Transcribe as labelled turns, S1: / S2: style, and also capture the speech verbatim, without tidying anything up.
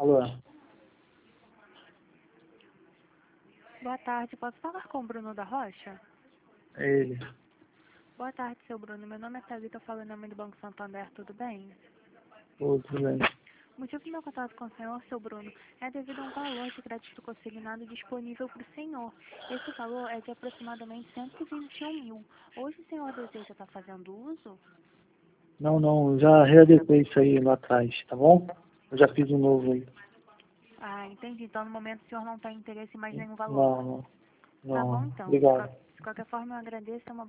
S1: Alô?
S2: Boa tarde, posso falar com o Bruno da Rocha?
S1: É ele.
S2: Boa tarde, seu Bruno. Meu nome é Thalita, eu falo em nome do Banco Santander, tudo bem?
S1: Ô, tudo bem.
S2: O motivo do meu contato com o senhor, seu Bruno, é devido a um valor de crédito consignado disponível para o senhor. Esse valor é de aproximadamente cento e vinte e um mil. Hoje o senhor deseja estar fazendo uso?
S1: Não, não, já readequei isso aí lá atrás, tá bom? Eu já fiz um novo aí.
S2: Ah, entendi. Então, no momento, o senhor não tem interesse em mais nenhum valor.
S1: Não, não.
S2: Tá bom,
S1: Não.
S2: então. De,
S1: Obrigado.
S2: qual- de qualquer forma, eu agradeço. É uma